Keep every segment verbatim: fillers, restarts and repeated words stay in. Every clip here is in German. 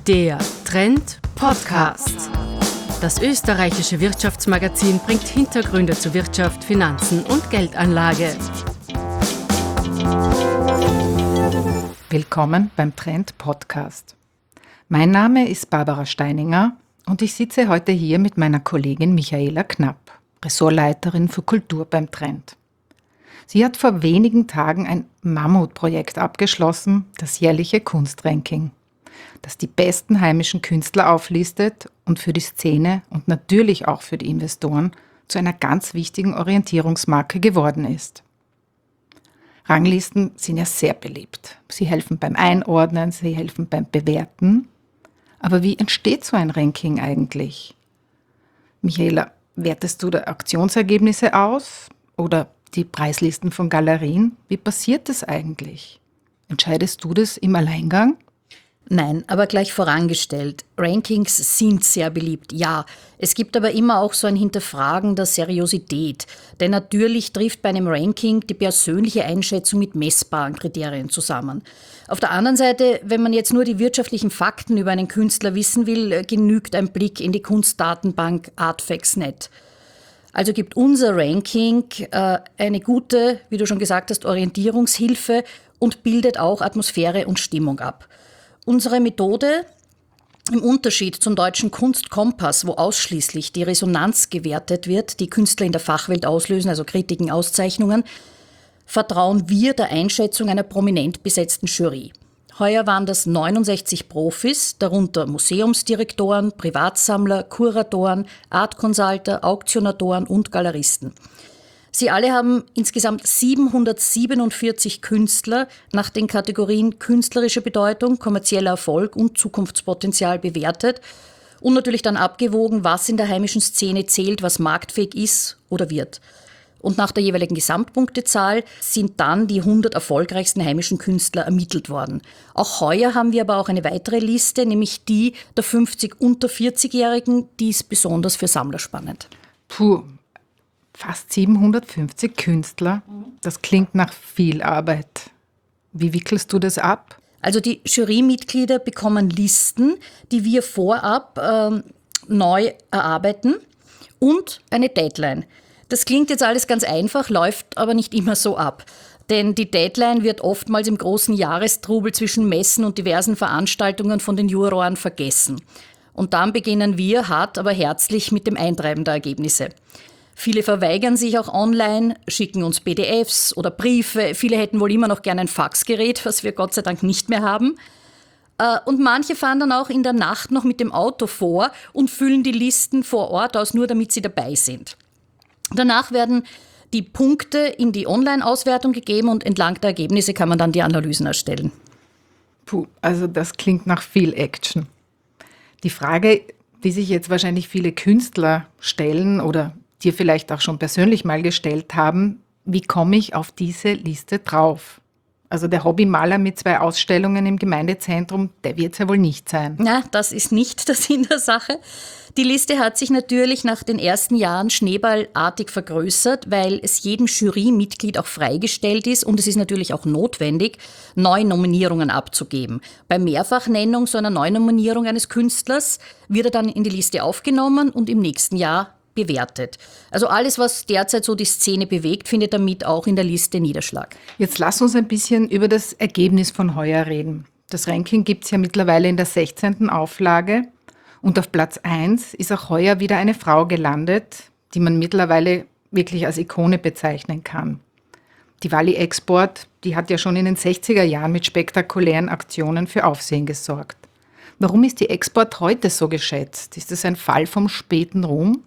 Der Trend Podcast. Das österreichische Wirtschaftsmagazin bringt Hintergründe zu Wirtschaft, Finanzen und Geldanlage. Willkommen beim Trend Podcast. Mein Name ist Barbara Steininger und ich sitze heute hier mit meiner Kollegin Michaela Knapp, Ressortleiterin für Kultur beim Trend. Sie hat vor wenigen Tagen ein Mammutprojekt abgeschlossen, das jährliche Kunstranking, das die besten heimischen Künstler auflistet und für die Szene und natürlich auch für die Investoren zu einer ganz wichtigen Orientierungsmarke geworden ist. Ranglisten sind ja sehr beliebt. Sie helfen beim Einordnen, sie helfen beim Bewerten. Aber wie entsteht so ein Ranking eigentlich? Michaela, wertest du da Auktionsergebnisse aus oder die Preislisten von Galerien? Wie passiert das eigentlich? Entscheidest du das im Alleingang? Nein, aber gleich vorangestellt. Rankings sind sehr beliebt, ja. Es gibt aber immer auch so ein Hinterfragen der Seriosität. Denn natürlich trifft bei einem Ranking die persönliche Einschätzung mit messbaren Kriterien zusammen. Auf der anderen Seite, wenn man jetzt nur die wirtschaftlichen Fakten über einen Künstler wissen will, genügt ein Blick in die Kunstdatenbank Artfacts Punkt net. Also gibt unser Ranking äh, eine gute, wie du schon gesagt hast, Orientierungshilfe und bildet auch Atmosphäre und Stimmung ab. Unsere Methode, im Unterschied zum deutschen Kunstkompass, wo ausschließlich die Resonanz gewertet wird, die Künstler in der Fachwelt auslösen, also Kritiken, Auszeichnungen, vertrauen wir der Einschätzung einer prominent besetzten Jury. Heuer waren das neunundsechzig Profis, darunter Museumsdirektoren, Privatsammler, Kuratoren, Art Consulter, Auktionatoren und Galeristen. Sie alle haben insgesamt siebenhundertsiebenundvierzig Künstler nach den Kategorien künstlerische Bedeutung, kommerzieller Erfolg und Zukunftspotenzial bewertet und natürlich dann abgewogen, was in der heimischen Szene zählt, was marktfähig ist oder wird. Und nach der jeweiligen Gesamtpunktezahl sind dann die hundert erfolgreichsten heimischen Künstler ermittelt worden. Auch heuer haben wir aber auch eine weitere Liste, nämlich die der fünfzig unter vierzig-Jährigen, die ist besonders für Sammler spannend. Puh, fast siebenhundertfünfzig Künstler, das klingt nach viel Arbeit. Wie wickelst du das ab? Also die Jurymitglieder bekommen Listen, die wir vorab ähm, neu erarbeiten und eine Deadline. Das klingt jetzt alles ganz einfach, läuft aber nicht immer so ab. Denn die Deadline wird oftmals im großen Jahrestrubel zwischen Messen und diversen Veranstaltungen von den Juroren vergessen. Und dann beginnen wir hart, aber herzlich mit dem Eintreiben der Ergebnisse. Viele verweigern sich auch online, schicken uns P D Fs oder Briefe. Viele hätten wohl immer noch gerne ein Faxgerät, was wir Gott sei Dank nicht mehr haben. Und manche fahren dann auch in der Nacht noch mit dem Auto vor und füllen die Listen vor Ort aus, nur damit sie dabei sind. Danach werden die Punkte in die Online-Auswertung gegeben und entlang der Ergebnisse kann man dann die Analysen erstellen. Puh, also das klingt nach viel Action. Die Frage, die sich jetzt wahrscheinlich viele Künstler stellen oder dir vielleicht auch schon persönlich mal gestellt haben, wie komme ich auf diese Liste drauf? Also der Hobbymaler mit zwei Ausstellungen im Gemeindezentrum, der wird es ja wohl nicht sein. Ja, das ist nicht der Sinn der Sache. Die Liste hat sich natürlich nach den ersten Jahren schneeballartig vergrößert, weil es jedem Jurymitglied auch freigestellt ist und es ist natürlich auch notwendig, Neunominierungen abzugeben. Bei Mehrfachnennung so einer Neunominierung eines Künstlers wird er dann in die Liste aufgenommen und im nächsten Jahr bewertet. Also alles, was derzeit so die Szene bewegt, findet damit auch in der Liste Niederschlag. Jetzt lass uns ein bisschen über das Ergebnis von heuer reden. Das Ranking gibt es ja mittlerweile in der sechzehnten Auflage und auf Platz eins ist auch heuer wieder eine Frau gelandet, die man mittlerweile wirklich als Ikone bezeichnen kann. Die Wally Export, die hat ja schon in den sechziger Jahren mit spektakulären Aktionen für Aufsehen gesorgt. Warum ist die Export heute so geschätzt? Ist das ein Fall vom späten Ruhm?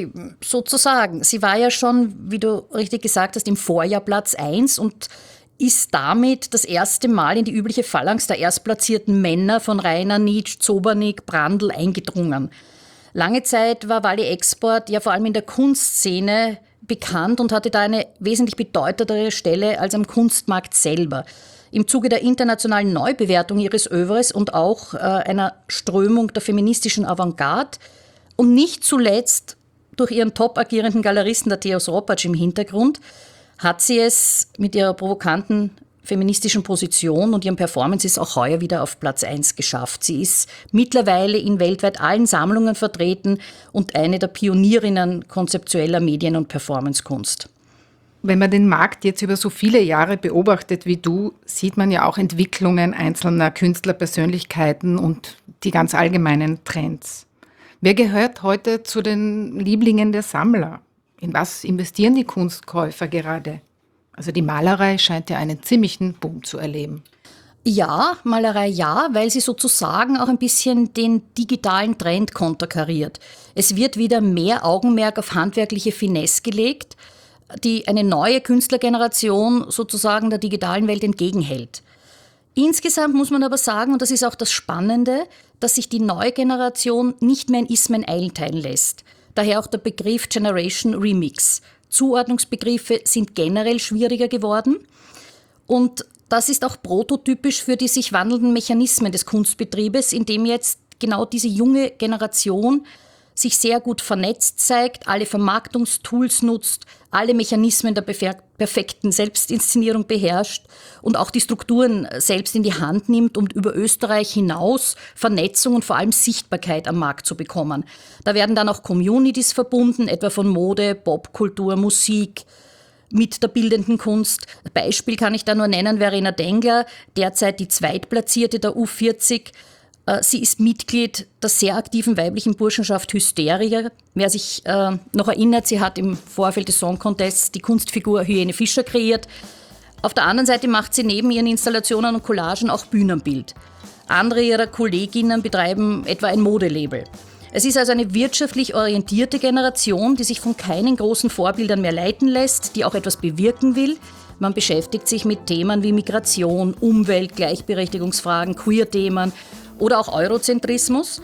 Sozusagen. Sie war ja schon, wie du richtig gesagt hast, im Vorjahr Platz eins und ist damit das erste Mal in die übliche Phalanx der erstplatzierten Männer von Rainer, Nitsch, Zobernik, Brandl eingedrungen. Lange Zeit war Wally Export ja vor allem in der Kunstszene bekannt und hatte da eine wesentlich bedeutendere Stelle als am Kunstmarkt selber. Im Zuge der internationalen Neubewertung ihres Œuvres und auch äh, einer Strömung der feministischen Avantgarde und nicht zuletzt durch ihren top agierenden Galeristen, der Theos Ropatsch im Hintergrund, hat sie es mit ihrer provokanten feministischen Position und ihren Performances auch heuer wieder auf Platz eins geschafft. Sie ist mittlerweile in weltweit allen Sammlungen vertreten und eine der Pionierinnen konzeptueller Medien- und Performancekunst. Wenn man den Markt jetzt über so viele Jahre beobachtet wie du, sieht man ja auch Entwicklungen einzelner Künstlerpersönlichkeiten und die ganz allgemeinen Trends. Wer gehört heute zu den Lieblingen der Sammler? In was investieren die Kunstkäufer gerade? Also die Malerei scheint ja einen ziemlichen Boom zu erleben. Ja, Malerei ja, weil sie sozusagen auch ein bisschen den digitalen Trend konterkariert. Es wird wieder mehr Augenmerk auf handwerkliche Finesse gelegt, die eine neue Künstlergeneration sozusagen der digitalen Welt entgegenhält. Insgesamt muss man aber sagen, und das ist auch das Spannende, dass sich die neue Generation nicht mehr in Ismen einteilen lässt. Daher auch der Begriff Generation Remix. Zuordnungsbegriffe sind generell schwieriger geworden und das ist auch prototypisch für die sich wandelnden Mechanismen des Kunstbetriebes, in dem jetzt genau diese junge Generation sich sehr gut vernetzt zeigt, alle Vermarktungstools nutzt, alle Mechanismen der perfekten Selbstinszenierung beherrscht und auch die Strukturen selbst in die Hand nimmt, um über Österreich hinaus Vernetzung und vor allem Sichtbarkeit am Markt zu bekommen. Da werden dann auch Communities verbunden, etwa von Mode, Popkultur, Musik, mit der bildenden Kunst. Beispiel kann ich da nur nennen, Verena Dengler, derzeit die Zweitplatzierte der U vierzig. Sie ist Mitglied der sehr aktiven weiblichen Burschenschaft Hysteria. Wer sich äh, noch erinnert, sie hat im Vorfeld des Song Contests die Kunstfigur Hyäne Fischer kreiert. Auf der anderen Seite macht sie neben ihren Installationen und Collagen auch Bühnenbild. Andere ihrer Kolleginnen betreiben etwa ein Modelabel. Es ist also eine wirtschaftlich orientierte Generation, die sich von keinen großen Vorbildern mehr leiten lässt, die auch etwas bewirken will. Man beschäftigt sich mit Themen wie Migration, Umwelt, Gleichberechtigungsfragen, Queer-Themen oder auch Eurozentrismus.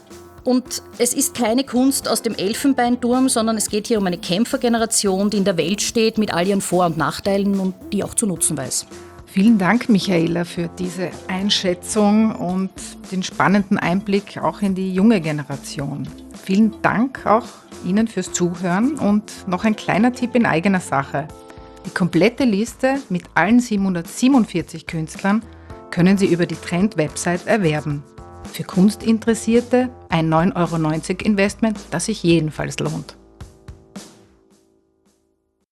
Und es ist keine Kunst aus dem Elfenbeinturm, sondern es geht hier um eine Kämpfergeneration, die in der Welt steht mit all ihren Vor- und Nachteilen und die auch zu nutzen weiß. Vielen Dank, Michaela, für diese Einschätzung und den spannenden Einblick auch in die junge Generation. Vielen Dank auch Ihnen fürs Zuhören und noch ein kleiner Tipp in eigener Sache. Die komplette Liste mit allen siebenhundertsiebenundvierzig Künstlern können Sie über die Trend-Website erwerben. Für Kunstinteressierte ein neun Euro neunzig Investment, das sich jedenfalls lohnt.